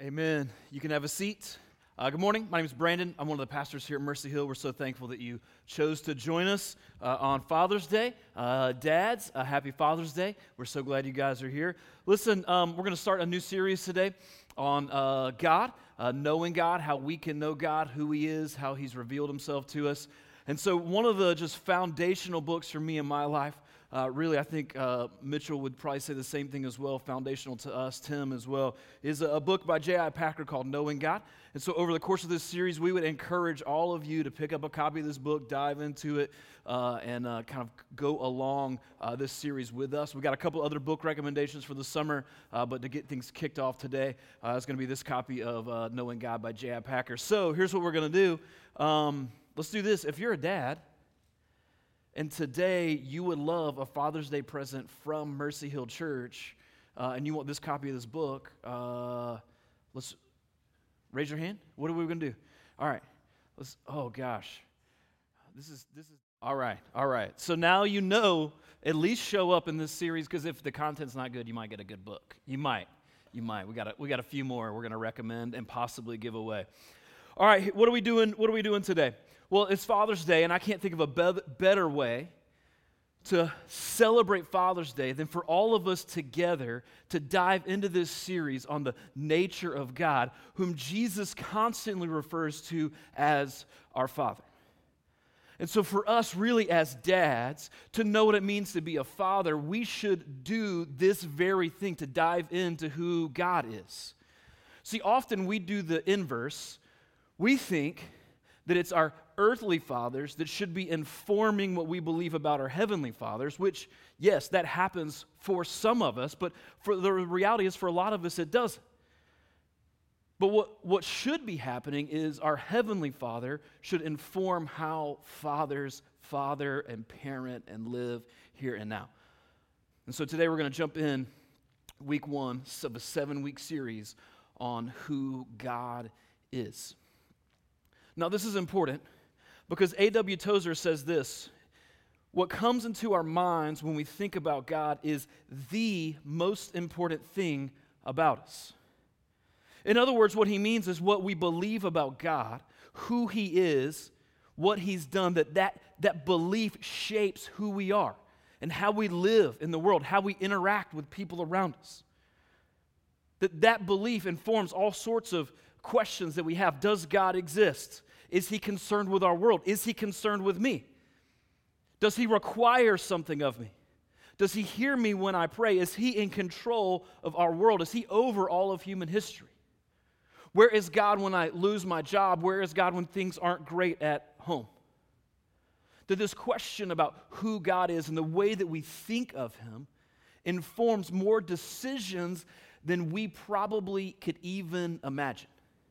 Amen. You can have a seat. Good morning. My name is Brandon. I'm one of the pastors here at Mercy Hill. We're so thankful that you chose to join us on Father's Day. Dads, happy Father's Day. We're so glad you guys are here. Listen, we're going to start a new series today on God, knowing God, how we can know God, who He is, how He's revealed Himself to us. And so one of the just foundational books for me in my life, really, I think Mitchell would probably say the same thing as well, foundational to us, Tim as well, is a book by J.I. Packer called Knowing God. And so over the course of this series, we would encourage all of you to pick up a copy of this book, dive into it, and kind of go along this series with us. We've got a couple other book recommendations for the summer, but to get things kicked off today, it's going to be this copy of Knowing God by J.I. Packer. So here's what we're going to do. Let's do this. If you're a dad, and today you would love a Father's Day present from Mercy Hill Church, and you want this copy of this book, let's raise your hand. What are we going to do? All right. Oh gosh. This is all right. So now you know, at least show up in this series, because if the content's not good, you might get a good book. You might. We got a few more we're going to recommend and possibly give away. All right, what are we doing today? Well, it's Father's Day, and I can't think of a better way to celebrate Father's Day than for all of us together to dive into this series on the nature of God, whom Jesus constantly refers to as our Father. And so for us, really, as dads, to know what it means to be a father, we should do this very thing, to dive into who God is. See, often we do the inverse. We think that it's our earthly fathers that should be informing what we believe about our heavenly fathers, which, yes, that happens for some of us, but for the reality is for a lot of us it doesn't. But what should be happening is our heavenly Father should inform how fathers father and parent and live here and now. And so today we're going to jump in week 1 of a 7-week series on who God is. Now, this is important because A.W. Tozer says this: what comes into our minds when we think about God is the most important thing about us. In other words, what he means is what we believe about God, who He is, what He's done, that belief shapes who we are and how we live in the world, how we interact with people around us. That belief informs all sorts of questions that we have. Does God exist? Is He concerned with our world? Is He concerned with me? Does He require something of me? Does He hear me when I pray? Is He in control of our world? Is He over all of human history? Where is God when I lose my job? Where is God when things aren't great at home? That this question about who God is and the way that we think of Him informs more decisions than we probably could even imagine.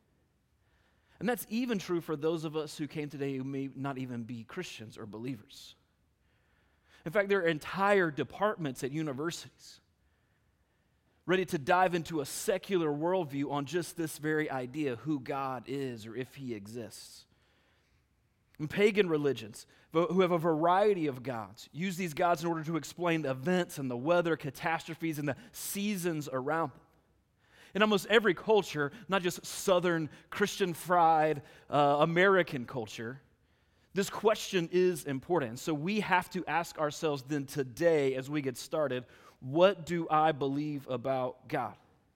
And that's even true for those of us who came today who may not even be Christians or believers. In fact, there are entire departments at universities ready to dive into a secular worldview on just this very idea, who God is or if He exists. And pagan religions, who have a variety of gods, use these gods in order to explain the events and the weather, catastrophes, and the seasons around them. In almost every culture, not just Southern Christian fried American culture, this question is important. So we have to ask ourselves then today as we get started, what do I believe about God?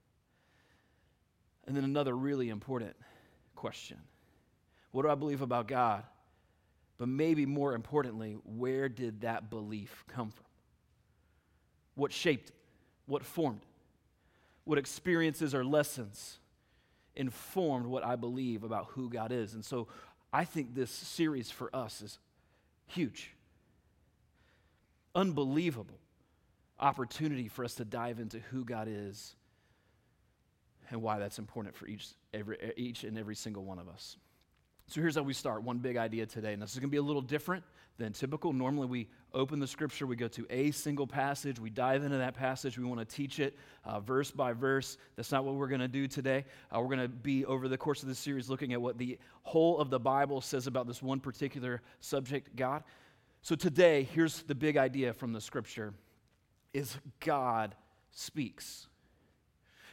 And then another really important question. What do I believe about God? But maybe more importantly, where did that belief come from? What shaped it? What formed it? What experiences or lessons informed what I believe about who God is? And so I think this series for us is huge. Unbelievable opportunity for us to dive into who God is and why that's important for each and every single one of us. So here's how we start. One big idea today. And this is going to be a little different than typical. Normally we open the scripture, we go to a single passage, we dive into that passage, we want to teach it verse by verse. That's not what we're going to do today. We're going to be, over the course of this series, looking at what the whole of the Bible says about this one particular subject, God. So today, here's the big idea from the scripture, is God speaks.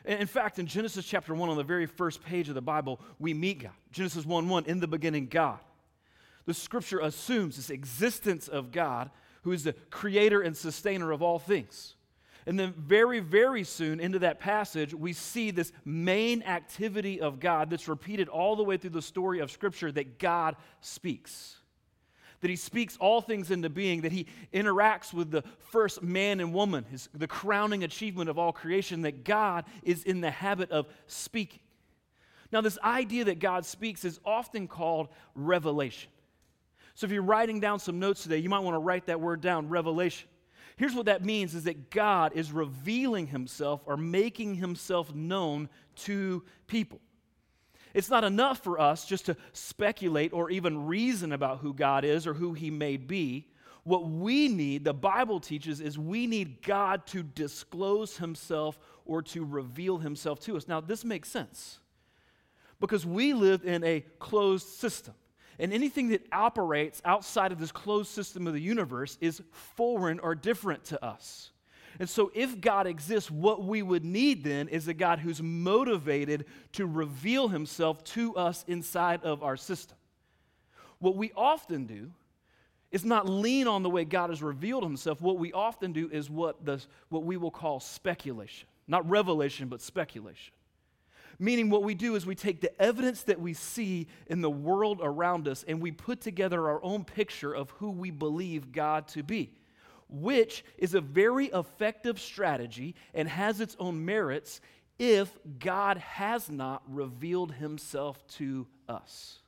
In fact, in Genesis chapter 1, on the very first page of the Bible, we meet God. Genesis 1:1, in the beginning, God. The scripture assumes this existence of God, who is the creator and sustainer of all things. And then very, very soon into that passage, we see this main activity of God that's repeated all the way through the story of Scripture, that God speaks. That he speaks all things into being, that he interacts with the first man and woman, the crowning achievement of all creation, that God is in the habit of speaking. Now, this idea that God speaks is often called revelation. So if you're writing down some notes today, you might want to write that word down, revelation. Here's what that means, is that God is revealing himself or making himself known to people. It's not enough for us just to speculate or even reason about who God is or who he may be. What we need, the Bible teaches, is we need God to disclose himself or to reveal himself to us. Now, this makes sense because we live in a closed system. And anything that operates outside of this closed system of the universe is foreign or different to us. And so if God exists, what we would need then is a God who's motivated to reveal himself to us inside of our system. What we often do is not lean on the way God has revealed himself. What we often do is what we will call speculation. Not revelation, but speculation. Meaning what we do is we take the evidence that we see in the world around us and we put together our own picture of who we believe God to be, which is a very effective strategy and has its own merits if God has not revealed himself to us.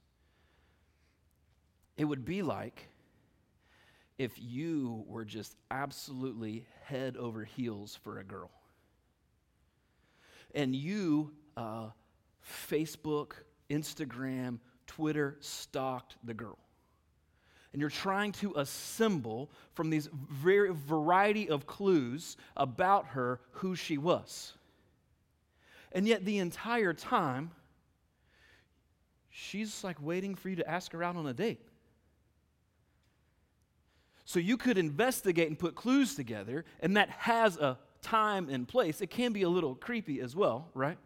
It would be like if you were just absolutely head over heels for a girl. And you Facebook, Instagram, Twitter stalked the girl. And you're trying to assemble from these variety of clues about her who she was. And yet the entire time, she's like waiting for you to ask her out on a date. So you could investigate and put clues together, and that has a time and place. It can be a little creepy as well, right?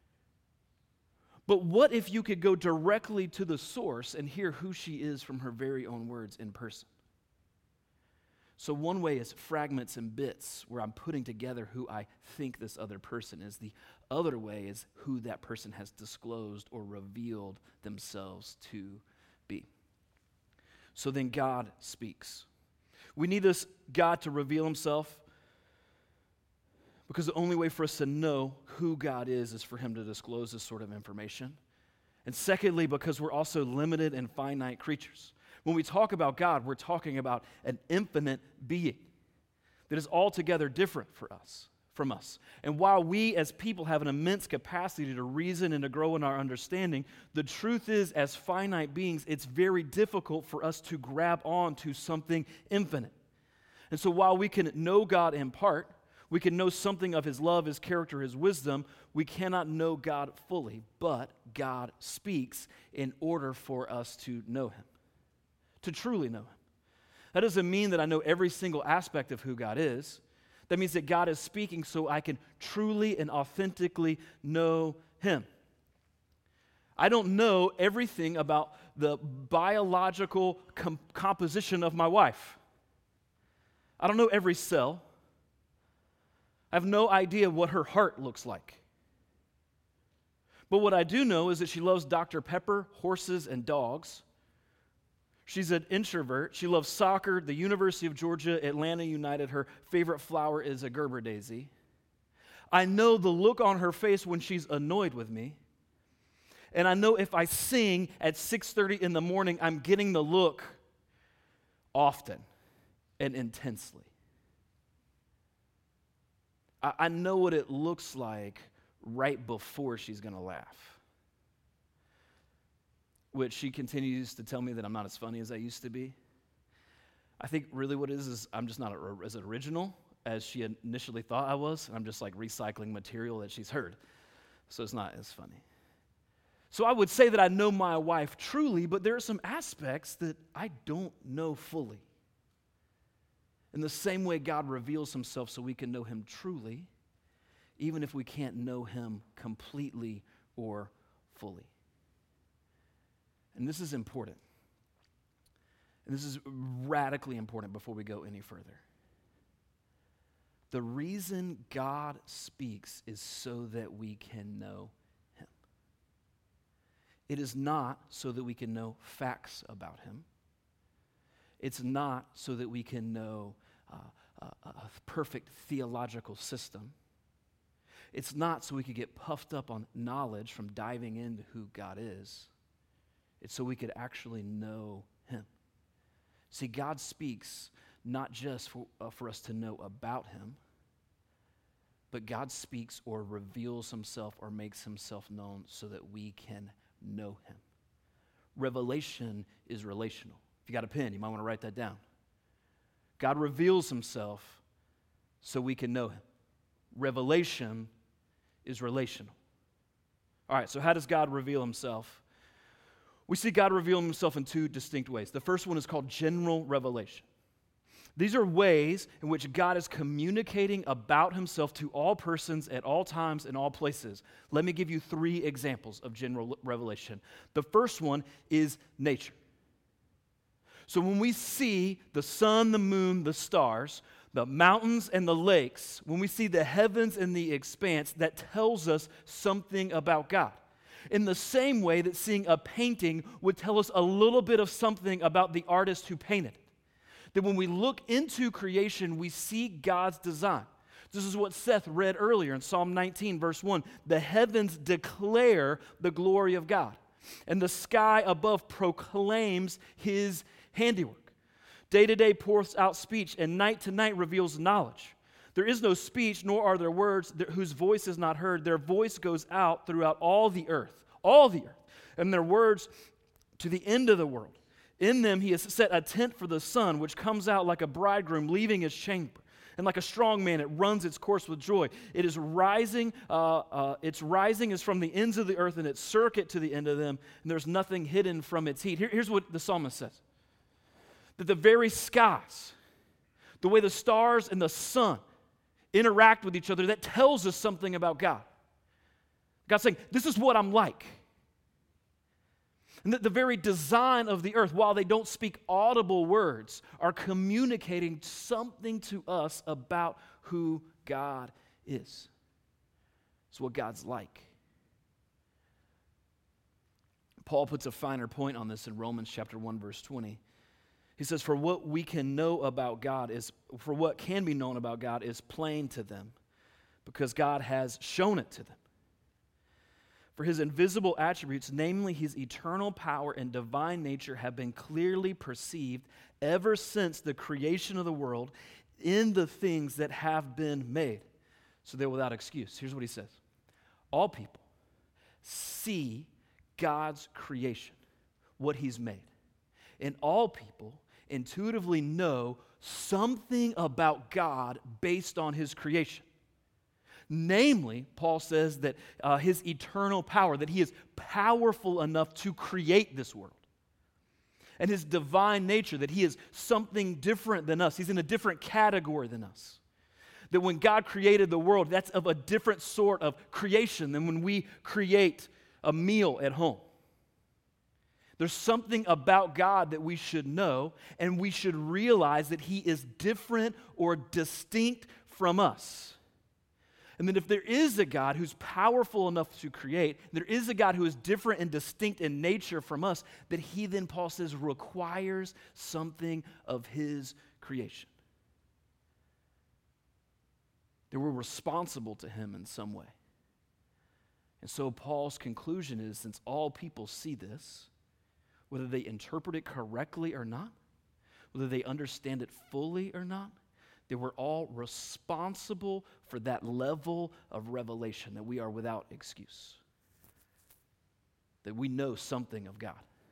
But what if you could go directly to the source and hear who she is from her very own words in person? So one way is fragments and bits where I'm putting together who I think this other person is. The other way is who that person has disclosed or revealed themselves to be. So then God speaks. We need this God to reveal himself because the only way for us to know who God is for him to disclose this sort of information. And secondly, because we're also limited and finite creatures. When we talk about God, we're talking about an infinite being that is altogether different from us. And while we as people have an immense capacity to reason and to grow in our understanding, the truth is, as finite beings, it's very difficult for us to grab on to something infinite. And so while we can know God in part, we can know something of his love, his character, his wisdom, we cannot know God fully, but God speaks in order for us to know him, to truly know him. That doesn't mean that I know every single aspect of who God is. That means that God is speaking so I can truly and authentically know him. I don't know everything about the biological composition of my wife. I don't know every cell. I have no idea what her heart looks like. But what I do know is that she loves Dr. Pepper, horses, and dogs. She's an introvert. She loves soccer, the University of Georgia, Atlanta United. Her favorite flower is a Gerber daisy. I know the look on her face when she's annoyed with me. And I know if I sing at 6:30 in the morning, I'm getting the look often and intensely. I know what it looks like right before she's going to laugh. Which she continues to tell me that I'm not as funny as I used to be. I think really what it is I'm just not as original as she initially thought I was. I'm just like recycling material that she's heard. So it's not as funny. So I would say that I know my wife truly, but there are some aspects that I don't know fully. In the same way God reveals himself so we can know him truly, even if we can't know him completely or fully. And this is important. And this is radically important before we go any further. The reason God speaks is so that we can know him. It is not so that we can know facts about him. It's not so that we can know a perfect theological system. It's not so we could get puffed up on knowledge from diving into who God is. It's so we could actually know him. See, God speaks not just for us to know about him, but God speaks or reveals himself or makes himself known so that we can know him. Revelation is relational. If you got a pen, you might want to write that down. God reveals himself so we can know him. Revelation is relational. All right, so how does God reveal himself? We see God reveal himself in two distinct ways. The first one is called general revelation. These are ways in which God is communicating about himself to all persons at all times and all places. Let me give you 3 examples of general revelation. The first one is nature. So when we see the sun, the moon, the stars, the mountains and the lakes, when we see the heavens and the expanse, that tells us something about God. In the same way that seeing a painting would tell us a little bit of something about the artist who painted it. That when we look into creation, we see God's design. This is what Seth read earlier in Psalm 19, verse 1. The heavens declare the glory of God, and the sky above proclaims his handiwork. Day to day pours out speech, and night to night reveals knowledge. There is no speech, nor are there words whose voice is not heard. Their voice goes out throughout all the earth, and their words to the end of the world. In them he has set a tent for the sun, which comes out like a bridegroom leaving his chamber. And like a strong man, it runs its course with joy. It is rising, its rising is from the ends of the earth, and its circuit to the end of them, and there's nothing hidden from its heat. Here's what the psalmist says. That the very skies, the way the stars and the sun interact with each other, that tells us something about God. God's saying, this is what I'm like. And that the very design of the earth, while they don't speak audible words, are communicating something to us about who God is. It's what God's like. Paul puts a finer point on this in Romans chapter 1, verse 20. He says, for what can be known about God is plain to them, because God has shown it to them. For his invisible attributes, namely his eternal power and divine nature, have been clearly perceived ever since the creation of the world in the things that have been made. So they're without excuse. Here's what he says. All people see God's creation, what he's made. And all people intuitively know something about God based on his creation. Namely, Paul says that his eternal power, that he is powerful enough to create this world. And his divine nature, that he is something different than us. He's in a different category than us. That when God created the world, that's of a different sort of creation than when we create a meal at home. There's something about God that we should know, and we should realize that he is different or distinct from us. And that if there is a God who's powerful enough to create, there is a God who is different and distinct in nature from us, that he then, Paul says, requires something of his creation. That we're responsible to him in some way. And so Paul's conclusion is, since all people see this, whether they interpret it correctly or not, whether they understand it fully or not, that we're all responsible for that level of revelation, that we are without excuse, that we know something of God.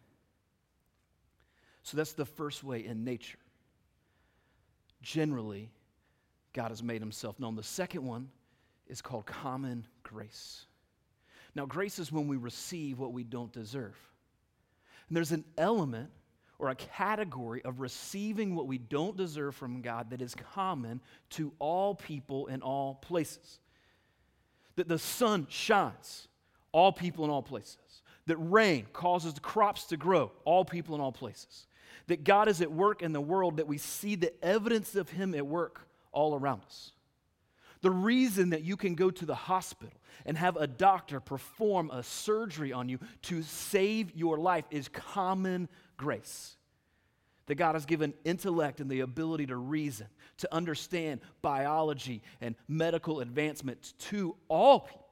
So that's the first way in nature. Generally, God has made himself known. The second one is called common grace. Now, grace is when we receive what we don't deserve. And there's an element or a category of receiving what we don't deserve from God that is common to all people in all places. that the sun shines, all people in all places, that rain causes the crops to grow, all people in all places, that God is at work in the world, that we see the evidence of him at work all around us. The reason that you can go to the hospital and have a doctor perform a surgery on you to save your life is common grace. That God has given intellect and the ability to reason, to understand biology and medical advancements to all people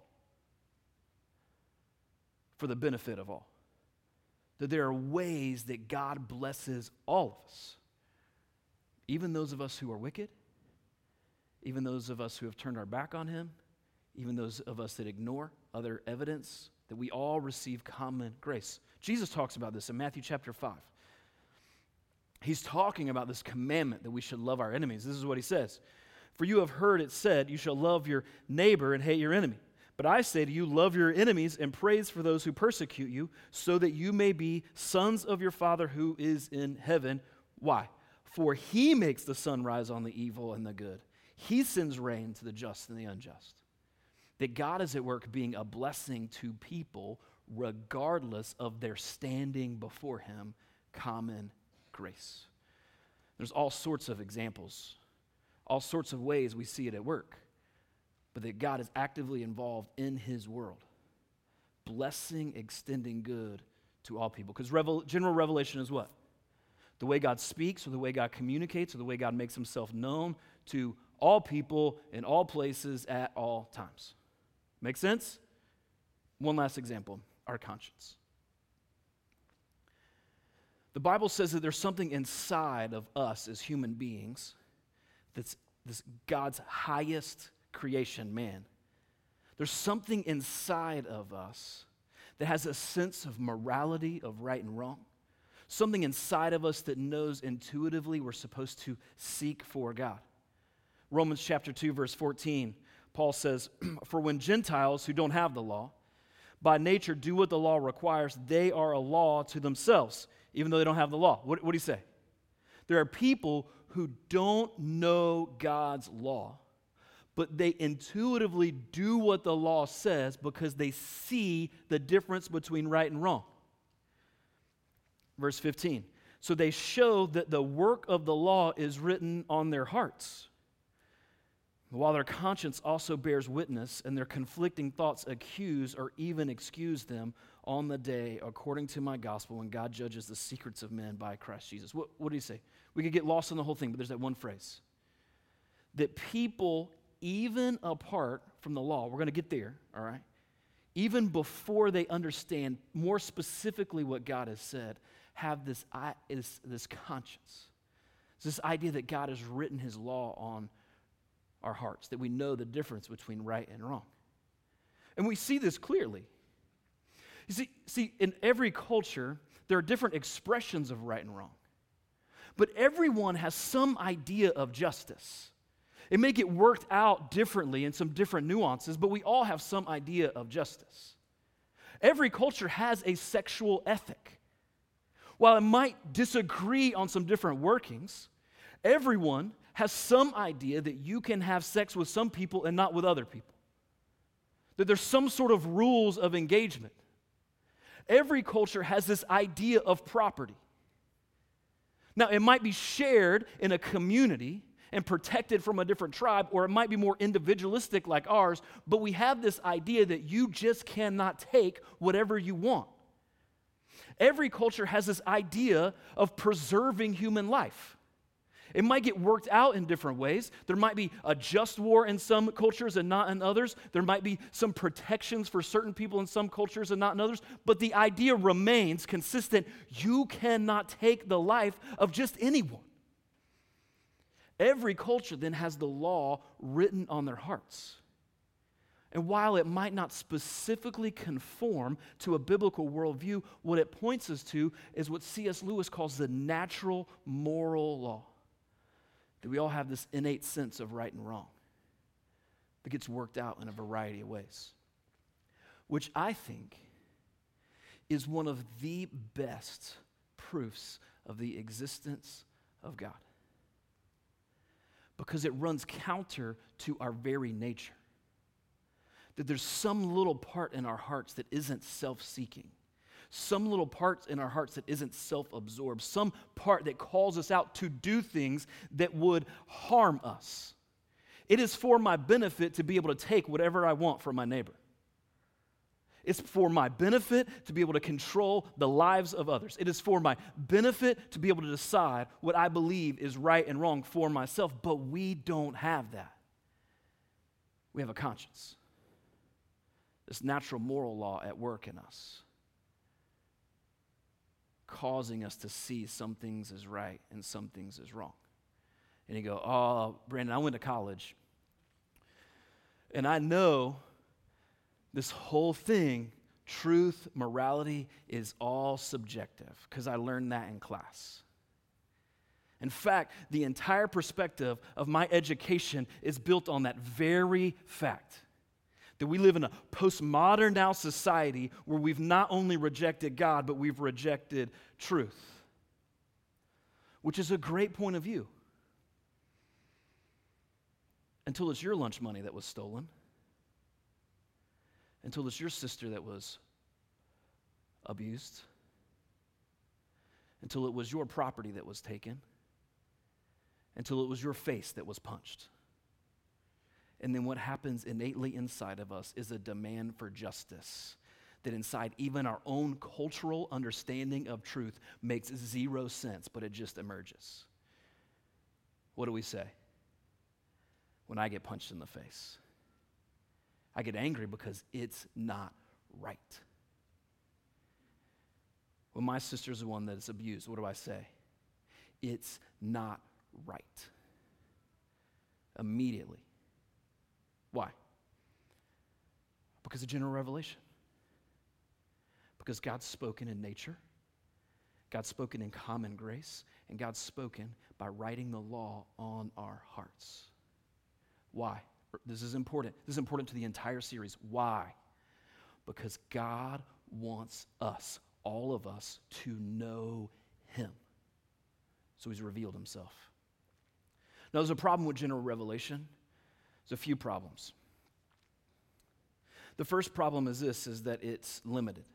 for the benefit of all. That there are ways that God blesses all of us, even those of us who are wicked, even those of us who have turned our back on him, even those of us that ignore other evidence, that we all receive common grace. Jesus talks about this in Matthew chapter 5. He's talking about this commandment that we should love our enemies. This is what he says. For you have heard it said, you shall love your neighbor and hate your enemy. But I say to you, love your enemies and praise for those who persecute you, so that you may be sons of your Father who is in heaven. Why? For he makes the sun rise on the evil and the good. He sends rain to the just and the unjust. That God is at work being a blessing to people regardless of their standing before him, common grace. There's all sorts of examples, all sorts of ways we see it at work, but that God is actively involved in his world, blessing, extending good to all people. Because general revelation is what? The way God speaks, or the way God communicates, or the way God makes himself known to all people in all places at all times. Make sense? One last example, our conscience. The Bible says that there's something inside of us as human beings that's this God's highest creation, man. There's something inside of us that has a sense of morality, of right and wrong. Something inside of us that knows intuitively we're supposed to seek for God. Romans chapter 2, verse 14, Paul says, for when Gentiles who don't have the law, by nature do what the law requires, they are a law to themselves, even though they don't have the law. What do you say? There are people who don't know God's law, but they intuitively do what the law says because they see the difference between right and wrong. Verse 15, so they show that the work of the law is written on their hearts, while their conscience also bears witness, and their conflicting thoughts accuse or even excuse them on the day, according to my gospel, when God judges the secrets of men by Christ Jesus. What do you say? We could get lost in the whole thing, but there's that one phrase. That people, even apart from the law, we're going to get there, all right? Even before they understand more specifically what God has said, have this conscience. It's this idea that God has written his law on our hearts, that we know the difference between right and wrong. And we see this clearly. You see, in every culture, there are different expressions of right and wrong. But everyone has some idea of justice. It may get worked out differently in some different nuances, but we all have some idea of justice. Every culture has a sexual ethic. While it might disagree on some different workings, everyone has some idea that you can have sex with some people and not with other people. That there's some sort of rules of engagement. Every culture has this idea of property. Now, it might be shared in a community and protected from a different tribe, or it might be more individualistic like ours, but we have this idea that you just cannot take whatever you want. Every culture has this idea of preserving human life. It might get worked out in different ways. There might be a just war in some cultures and not in others. There might be some protections for certain people in some cultures and not in others. But the idea remains consistent. You cannot take the life of just anyone. Every culture then has the law written on their hearts. And while it might not specifically conform to a biblical worldview, what it points us to is what C.S. Lewis calls the natural moral law. That we all have this innate sense of right and wrong that gets worked out in a variety of ways, which I think is one of the best proofs of the existence of God, because it runs counter to our very nature. that there's some little part in our hearts that isn't self-seeking, some little part in our hearts that isn't self-absorbed, some part that calls us out to do things that would harm us. It is for my benefit to be able to take whatever I want from my neighbor. It's for my benefit to be able to control the lives of others. It is for my benefit to be able to decide what I believe is right and wrong for myself, but we don't have that. We have a conscience. This natural moral law at work in us, causing us to see some things as right and some things as wrong. And you go, oh, Brandon, I went to college, and I know this whole thing, truth, morality, is all subjective because I learned that in class. In fact, the entire perspective of my education is built on that very fact that we live in a postmodern now society where we've not only rejected God, but we've rejected truth, which is a great point of view until it's your lunch money that was stolen, until it's your sister that was abused, until it was your property that was taken, until it was your face that was punched. And then what happens innately inside of us is a demand for justice that inside even our own cultural understanding of truth makes zero sense, but it just emerges. What do we say when I get punched in the face? I get angry because it's not right. When my sister's the one that's abused, what do I say? It's not right. Immediately. Why? Because of general revelation. Because God's spoken in nature, God's spoken in common grace, and God's spoken by writing the law on our hearts. Why? This is important. This is important to the entire series. Why? Because God wants us, all of us, to know Him. So He's revealed Himself. Now, there's a problem with general revelation. There's a few problems. The first problem is this, is that it's limited.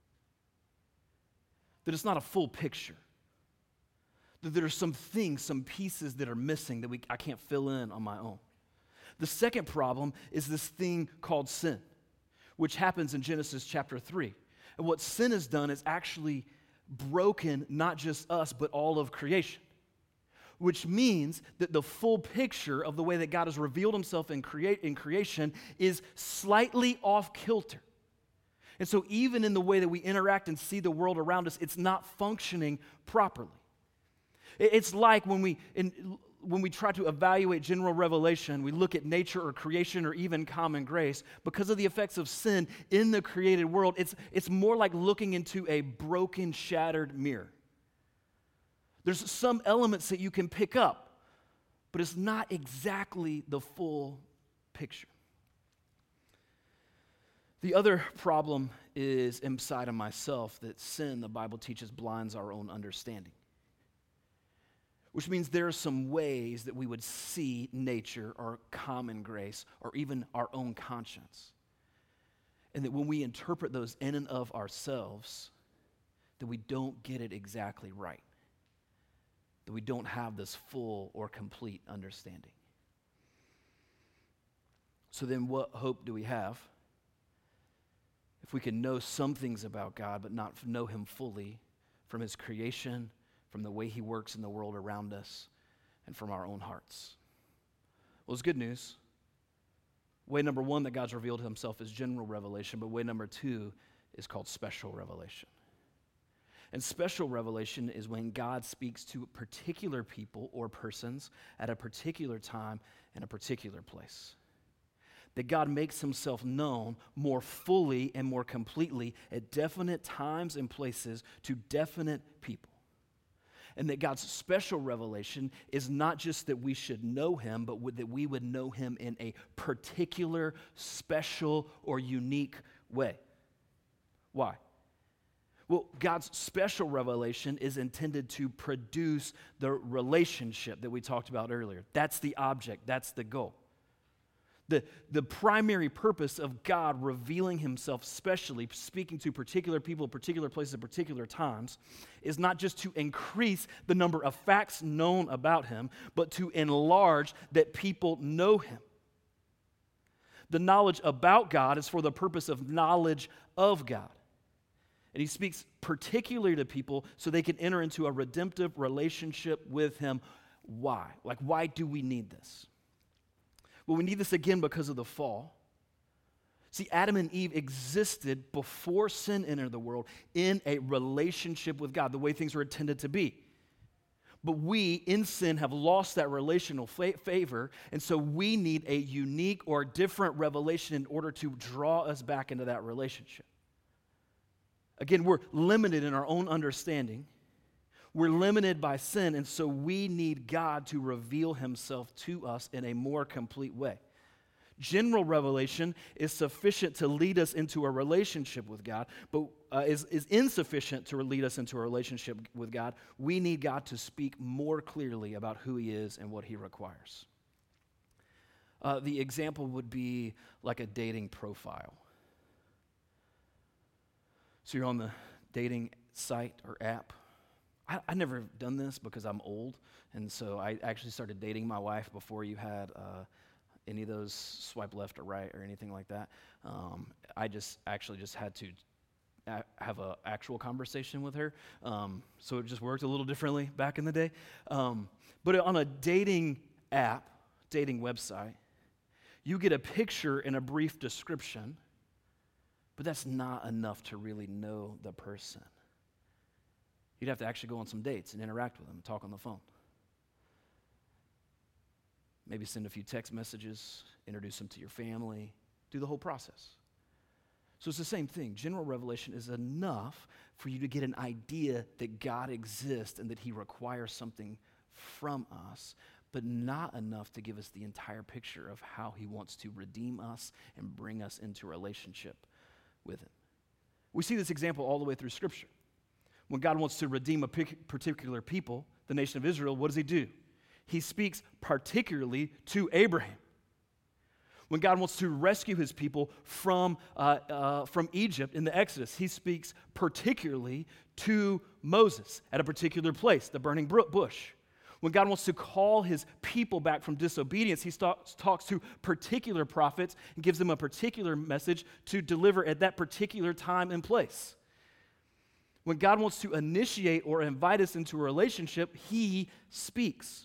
That it's not a full picture. That there are some things, some pieces that are missing that I can't fill in on my own. The second problem is this thing called sin, which happens in Genesis chapter 3. And what sin has done is actually broken not just us, but all of creation, which means that the full picture of the way that God has revealed Himself in creation is slightly off kilter. And so even in the way that we interact and see the world around us, it's not functioning properly. It's like when we try to evaluate general revelation, we look at nature or creation or even common grace, because of the effects of sin in the created world, it's more like looking into a broken, shattered mirror. There's some elements that you can pick up, but it's not exactly the full picture. The other problem is inside of myself, that sin, the Bible teaches, blinds our own understanding. Which means there are some ways that we would see nature or common grace or even our own conscience. And that when we interpret those in and of ourselves, that we don't get it exactly right. That we don't have this full or complete understanding. So then what hope do we have if we can know some things about God but not know Him fully from His creation, from the way He works in the world around us, and from our own hearts? Well, it's good news. Way number one that God's revealed Himself is general revelation, but way number two is called special revelation. And special revelation is when God speaks to particular people or persons at a particular time in a particular place. That God makes Himself known more fully and more completely at definite times and places to definite people. And that God's special revelation is not just that we should know Him, but that we would know Him in a particular, special, or unique way. Why? Well, God's special revelation is intended to produce the relationship that we talked about earlier. That's the object, that's the goal. The primary purpose of God revealing himself, specially speaking to particular people, particular places, at particular times, is not just to increase the number of facts known about him, but to enlarge that people know him. The knowledge about God is for the purpose of knowledge of God. And he speaks particularly to people so they can enter into a redemptive relationship with him. Why? Like, why do we need this? Well, we need this again because of the fall. See, Adam and Eve existed before sin entered the world in a relationship with God, the way things were intended to be. But we, in sin, have lost that relational favor, and so we need a unique or different revelation in order to draw us back into that relationship. Again, we're limited in our own understanding. We're limited by sin, and so we need God to reveal himself to us in a more complete way. General revelation is sufficient to lead us into a relationship with God, but is insufficient to lead us into a relationship with God. We need God to speak more clearly about who he is and what he requires. The example would be like a dating profile. So you're on the dating site or app. I never done this because I'm old, and so I actually started dating my wife before you had any of those swipe left or right or anything like that. I just had to have an actual conversation with her, so it just worked a little differently back in the day. But on a dating app, dating website, you get a picture and a brief description, but that's not enough to really know the person. You'd have to actually go on some dates and interact with them, talk on the phone. Maybe send a few text messages, introduce them to your family, do the whole process. So it's the same thing. General revelation is enough for you to get an idea that God exists and that he requires something from us, but not enough to give us the entire picture of how he wants to redeem us and bring us into a relationship with him. We see this example all the way through Scripture. When God wants to redeem a particular people, the nation of Israel, what does he do? He speaks particularly to Abraham. When God wants to rescue his people from Egypt in the Exodus, he speaks particularly to Moses at a particular place, the burning bush. When God wants to call his people back from disobedience, he talks to particular prophets and gives them a particular message to deliver at that particular time and place. When God wants to initiate or invite us into a relationship, he speaks.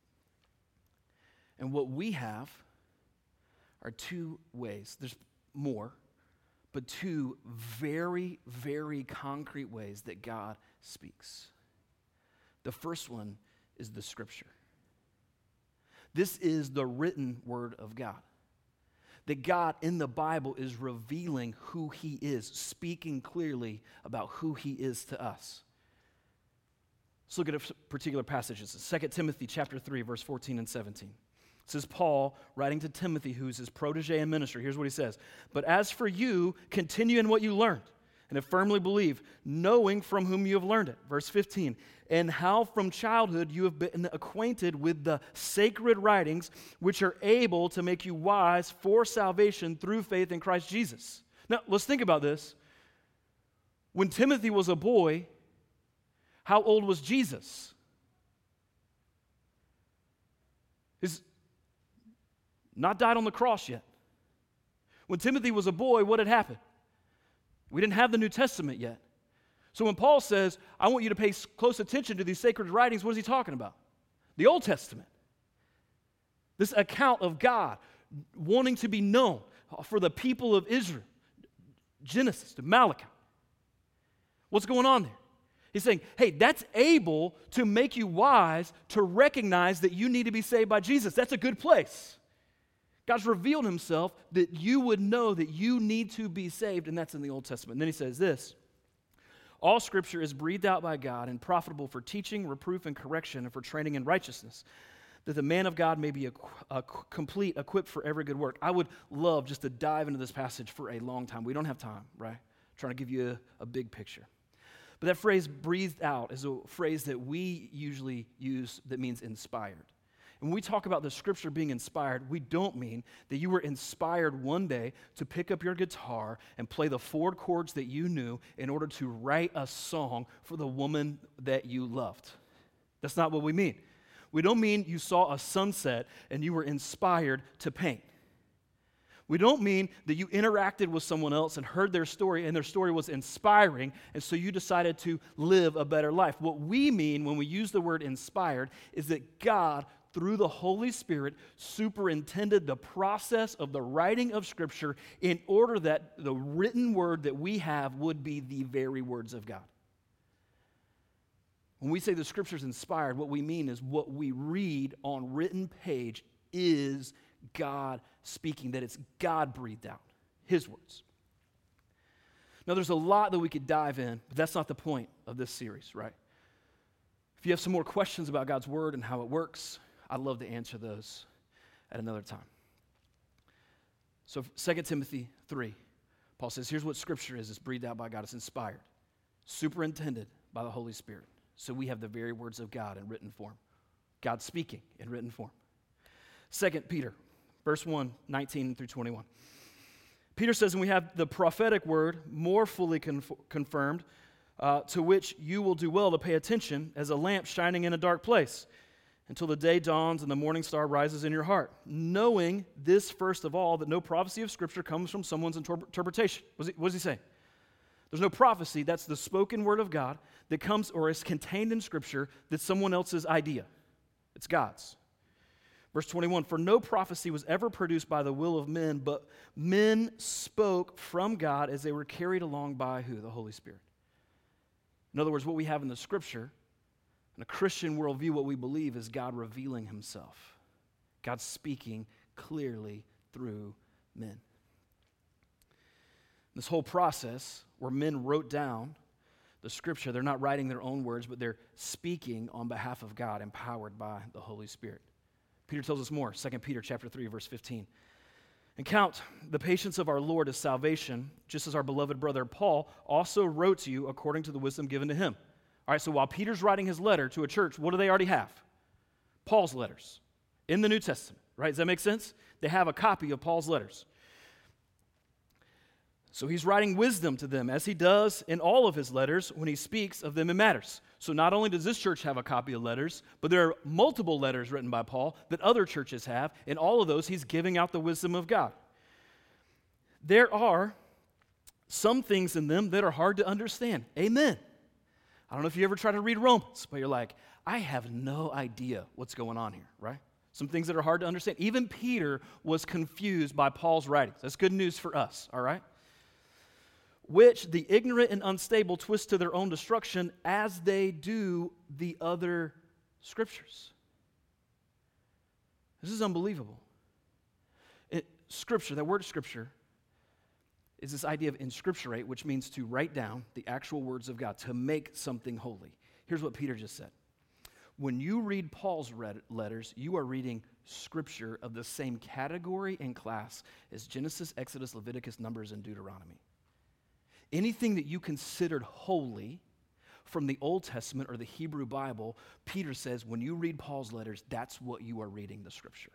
And what we have are two ways. There's more, but two very, very concrete ways that God speaks. The first one is the Scripture. This is the written word of God. That God in the Bible is revealing who he is, speaking clearly about who he is to us. Let's look at a particular passage. It's 2 Timothy chapter 3, verse 14 and 17. This is Paul writing to Timothy, who's his protege and minister. Here's what he says. But as for you, continue in what you learned and have firmly believed, knowing from whom you have learned it. Verse 15, and how from childhood you have been acquainted with the sacred writings, which are able to make you wise for salvation through faith in Christ Jesus. Now, let's think about this. When Timothy was a boy, how old was Jesus? He's not died on the cross yet. When Timothy was a boy, what had happened? We didn't have the New Testament yet. So when Paul says, I want you to pay close attention to these sacred writings, what is he talking about? The Old Testament. This account of God wanting to be known for the people of Israel. Genesis to Malachi. What's going on there? He's saying, hey, that's able to make you wise to recognize that you need to be saved by Jesus. That's a good place. God's revealed himself that you would know that you need to be saved, and that's in the Old Testament. And then he says this, all Scripture is breathed out by God and profitable for teaching, reproof, and correction, and for training in righteousness, that the man of God may be complete, equipped for every good work. I would love just to dive into this passage for a long time. We don't have time, right? I'm trying to give you a big picture. But that phrase, breathed out, is a phrase that we usually use that means inspired. And And when we talk about the Scripture being inspired, we don't mean that you were inspired one day to pick up your guitar and play the 4 chords that you knew in order to write a song for the woman that you loved. That's not what we mean. We don't mean you saw a sunset and you were inspired to paint. We don't mean that you interacted with someone else and heard their story and their story was inspiring, and so you decided to live a better life. What we mean when we use the word inspired is that God, through the Holy Spirit, superintended the process of the writing of Scripture in order that the written word that we have would be the very words of God. When we say the Scripture is inspired, what we mean is what we read on written page is God speaking, that it's God breathed out, His words. Now, there's a lot that we could dive in, but that's not the point of this series, right? If you have some more questions about God's Word and how it works, I'd love to answer those at another time. So 2 Timothy 3, Paul says, here's what Scripture is. It's breathed out by God. It's inspired, superintended by the Holy Spirit. So we have the very words of God in written form. God speaking in written form. 2 Peter, verse 1, 19 through 21. Peter says, and we have the prophetic word more fully confirmed, to which you will do well to pay attention as a lamp shining in a dark place until the day dawns and the morning star rises in your heart, knowing this first of all, that no prophecy of Scripture comes from someone's interpretation. What does he say? There's no prophecy. That's the spoken word of God that comes or is contained in Scripture that's someone else's idea. It's God's. Verse 21, for no prophecy was ever produced by the will of men, but men spoke from God as they were carried along by who? The Holy Spirit. In other words, what we have in the Scripture, in a Christian worldview, what we believe is God revealing Himself. God speaking clearly through men. This whole process where men wrote down the Scripture, they're not writing their own words, but they're speaking on behalf of God, empowered by the Holy Spirit. Peter tells us more, 2 Peter chapter 3, verse 15. And count the patience of our Lord as salvation, just as our beloved brother Paul also wrote to you according to the wisdom given to him. All right, so while Peter's writing his letter to a church, what do they already have? Paul's letters in the New Testament, right? Does that make sense? They have a copy of Paul's letters. So he's writing wisdom to them, as he does in all of his letters when he speaks of them in matters. So not only does this church have a copy of letters, but there are multiple letters written by Paul that other churches have. In all of those, he's giving out the wisdom of God. There are some things in them that are hard to understand. Amen. I don't know if you ever try to read Romans, but you're like, I have no idea what's going on here, right? Some things that are hard to understand. Even Peter was confused by Paul's writings. That's good news for us, all right? Which the ignorant and unstable twist to their own destruction, as they do the other Scriptures. This is unbelievable. Scripture, that word Scripture, is this idea of inscripturate, which means to write down the actual words of God, to make something holy. Here's what Peter just said. When you read Paul's letters, you are reading Scripture of the same category and class as Genesis, Exodus, Leviticus, Numbers, and Deuteronomy. Anything that you considered holy from the Old Testament or the Hebrew Bible, Peter says when you read Paul's letters, that's what you are reading, the Scripture.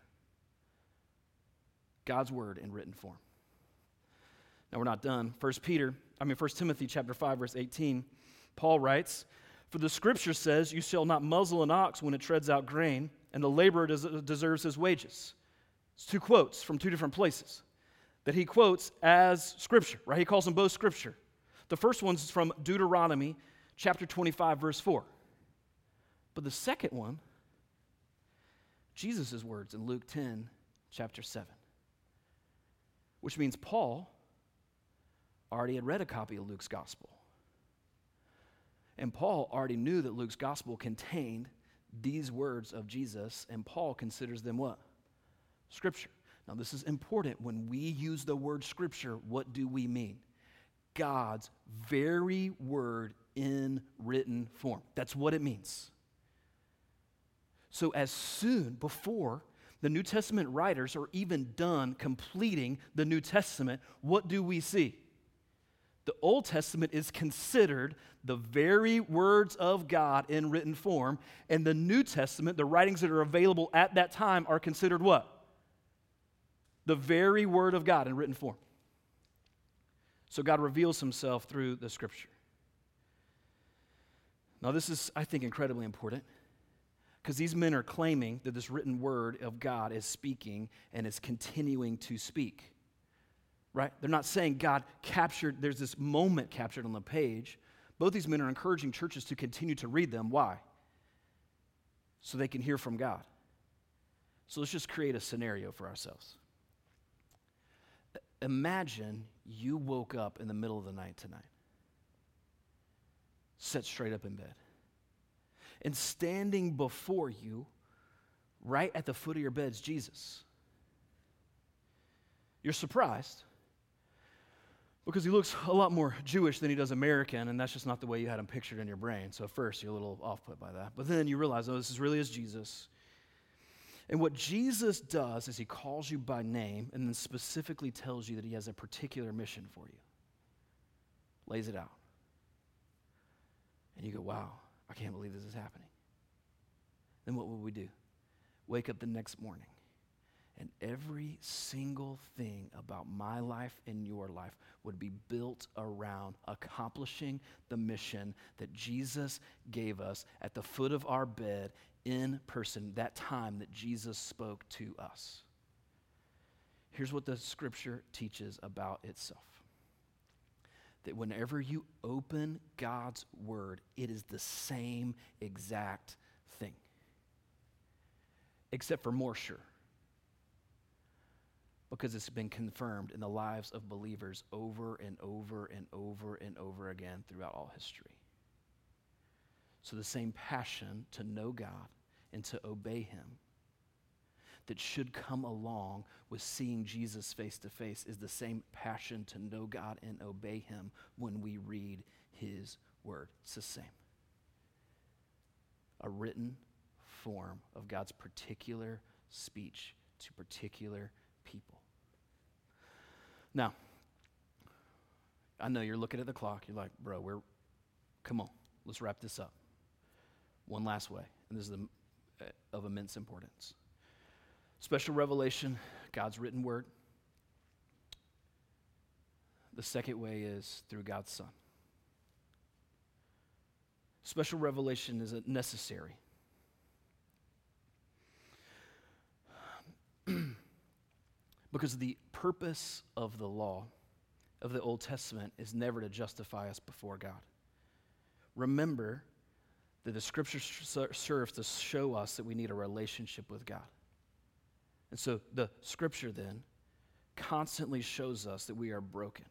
God's word in written form. Now we're not done. 1 Timothy chapter 5, verse 18, Paul writes, for the Scripture says, you shall not muzzle an ox when it treads out grain, and the laborer deserves his wages. It's 2 quotes from 2 different places that he quotes as Scripture, right? He calls them both Scripture. The first one's from Deuteronomy chapter 25, verse 4. But the second one, Jesus' words in Luke 10, chapter 7. Which means Paul already had read a copy of Luke's gospel. And Paul already knew that Luke's gospel contained these words of Jesus, and Paul considers them what? Scripture. Now, this is important. When we use the word Scripture, what do we mean? God's very word in written form. That's what it means. So as soon before the New Testament writers are even done completing the New Testament, what do we see? The Old Testament is considered the very words of God in written form, and the New Testament, the writings that are available at that time, are considered what? The very word of God in written form. So God reveals himself through the Scripture. Now this is, I think, incredibly important, because these men are claiming that this written word of God is speaking and is continuing to speak. Right? They're not saying God captured, there's this moment captured on the page. Both these men are encouraging churches to continue to read them. Why? So they can hear from God. So let's just create a scenario for ourselves. Imagine you woke up in the middle of the night tonight, sat straight up in bed, and standing before you, right at the foot of your bed, is Jesus. You're surprised, because he looks a lot more Jewish than he does American, and that's just not the way you had him pictured in your brain. So at first, you're a little off-put by that. But then you realize, oh, this really is Jesus. And what Jesus does is he calls you by name and then specifically tells you that he has a particular mission for you. Lays it out. And you go, wow, I can't believe this is happening. Then what will we do? Wake up the next morning, and every single thing about my life and your life would be built around accomplishing the mission that Jesus gave us at the foot of our bed in person, that time that Jesus spoke to us. Here's what the Scripture teaches about itself. That whenever you open God's Word, it is the same exact thing, except for more sure. Because it's been confirmed in the lives of believers over and over and over and over again throughout all history. So the same passion to know God and to obey him that should come along with seeing Jesus face to face is the same passion to know God and obey him when we read his word. It's the same. A written form of God's particular speech to particular people. Now, I know you're looking at the clock. You're like, bro, come on, let's wrap this up. One last way, and this is of immense importance. Special revelation, God's written word. The second way is through God's Son. Special revelation is necessary. Because the purpose of the law of the Old Testament is never to justify us before God. Remember that the Scripture serves to show us that we need a relationship with God. And so the Scripture then constantly shows us that we are broken.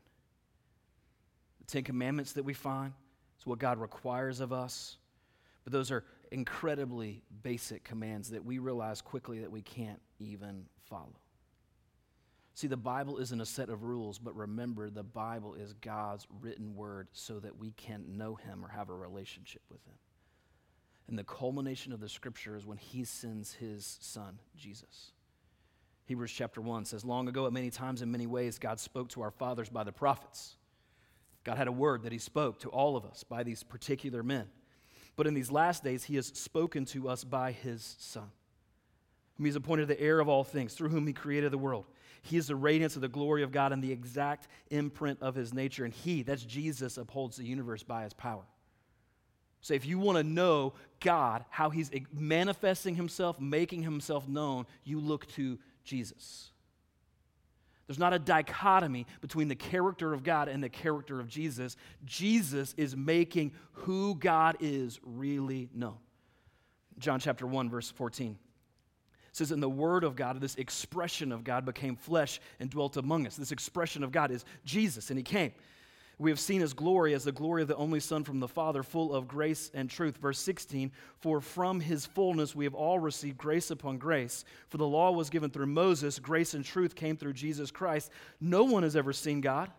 The Ten Commandments that we find is what God requires of us, but those are incredibly basic commands that we realize quickly that we can't even follow. See, the Bible isn't a set of rules, but remember, the Bible is God's written word so that we can know him or have a relationship with him. And the culmination of the Scripture is when he sends his Son, Jesus. Hebrews chapter 1 says, long ago, at many times in many ways, God spoke to our fathers by the prophets. God had a word that he spoke to all of us by these particular men. But in these last days, he has spoken to us by his Son, whom he has appointed the heir of all things, through whom he created the world. He is the radiance of the glory of God and the exact imprint of his nature. And he, that's Jesus, upholds the universe by his power. So if you want to know God, how he's manifesting himself, making himself known, you look to Jesus. There's not a dichotomy between the character of God and the character of Jesus. Jesus is making who God is really known. John chapter 1, verse 14. It says, and the word of God, this expression of God, became flesh and dwelt among us. This expression of God is Jesus, and he came. We have seen his glory as the glory of the only Son from the Father, full of grace and truth. Verse 16, for from his fullness we have all received grace upon grace. For the law was given through Moses, grace and truth came through Jesus Christ. No one has ever seen God.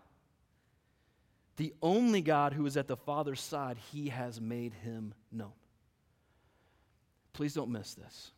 The only God who is at the Father's side, he has made him known. Please don't miss this.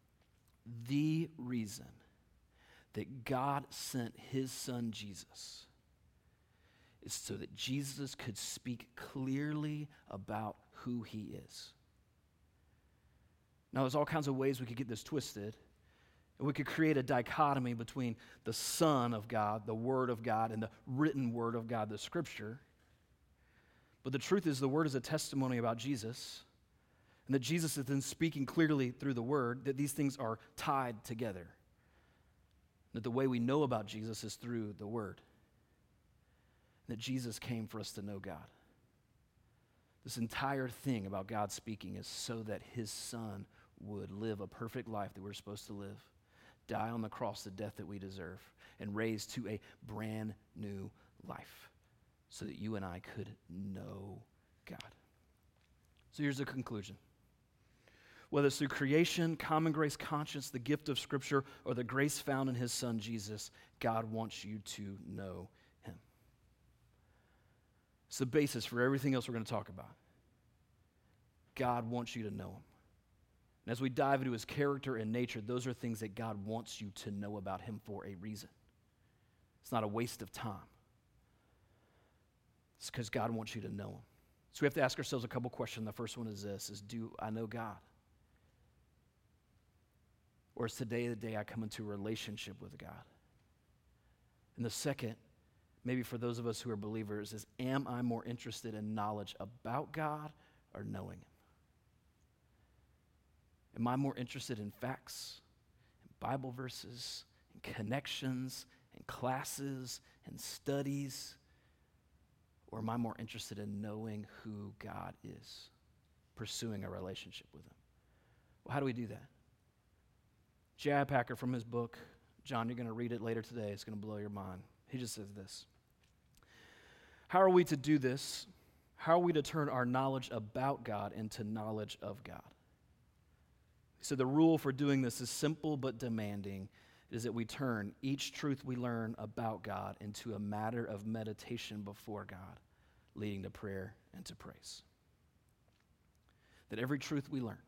The reason that God sent his Son Jesus is so that Jesus could speak clearly about who he is. Now, there's all kinds of ways we could get this twisted. And we could create a dichotomy between the Son of God, the Word of God, and the written Word of God, the Scripture. But the truth is, the Word is a testimony about Jesus, and that Jesus is then speaking clearly through the Word, that these things are tied together. That the way we know about Jesus is through the Word. That Jesus came for us to know God. This entire thing about God speaking is so that his Son would live a perfect life that we're supposed to live, die on the cross the death that we deserve, and raise to a brand new life so that you and I could know God. So here's the conclusion. Whether it's through creation, common grace, conscience, the gift of Scripture, or the grace found in his Son, Jesus, God wants you to know him. It's the basis for everything else we're going to talk about. God wants you to know him. And as we dive into his character and nature, those are things that God wants you to know about him for a reason. It's not a waste of time. It's because God wants you to know him. So we have to ask ourselves a couple questions. The first one is this, do I know God? Or is today the day I come into a relationship with God? And the second, maybe for those of us who are believers, is am I more interested in knowledge about God or knowing him? Am I more interested in facts, in Bible verses, in connections, in classes, in studies? Or am I more interested in knowing who God is, pursuing a relationship with him? Well, how do we do that? J.I. Packer, from his book, John, you're going to read it later today. It's going to blow your mind. He just says this. How are we to do this? How are we to turn our knowledge about God into knowledge of God? So the rule for doing this is simple but demanding. It is that we turn each truth we learn about God into a matter of meditation before God, leading to prayer and to praise. That every truth we learn,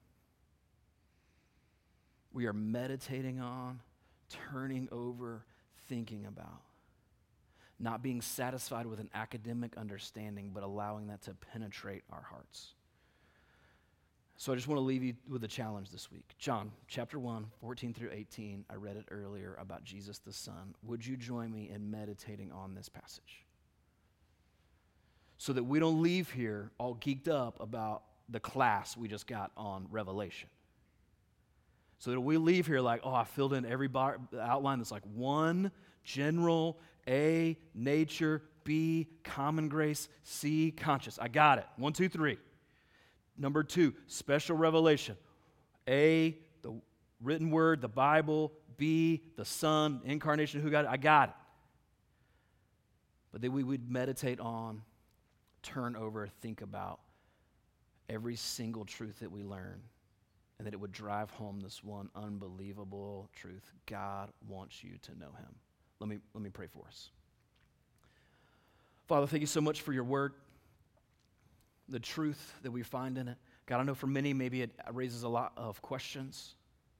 we are meditating on, turning over, thinking about. Not being satisfied with an academic understanding, but allowing that to penetrate our hearts. So I just want to leave you with a challenge this week. John, chapter 1, 14 through 18, I read it earlier about Jesus the Son. Would you join me in meditating on this passage? So that we don't leave here all geeked up about the class we just got on Revelation. So that we leave here like, I filled in every outline that's like 1, general, A, nature, B, common grace, C, conscious. I got it. 1, 2, 3. Number 2, special revelation. A, the written word, the Bible. B, the Son, incarnation, who got it? I got it. But then we would meditate on, turn over, think about every single truth that we learn, and that it would drive home this one unbelievable truth. God wants you to know him. Let me pray for us. Father, thank you so much for your word, the truth that we find in it. God, I know for many, maybe it raises a lot of questions.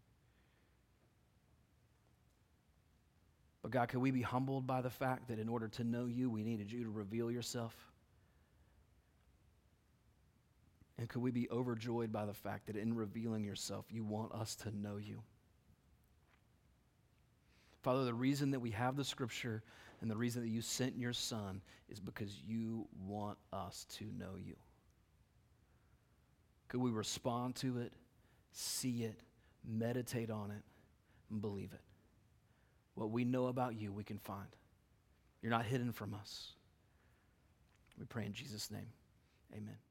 But God, could we be humbled by the fact that in order to know you, we needed you to reveal yourself? And could we be overjoyed by the fact that in revealing yourself, you want us to know you? Father, the reason that we have the Scripture and the reason that you sent your Son is because you want us to know you. Could we respond to it, see it, meditate on it, and believe it? What we know about you, we can find. You're not hidden from us. We pray in Jesus' name. Amen.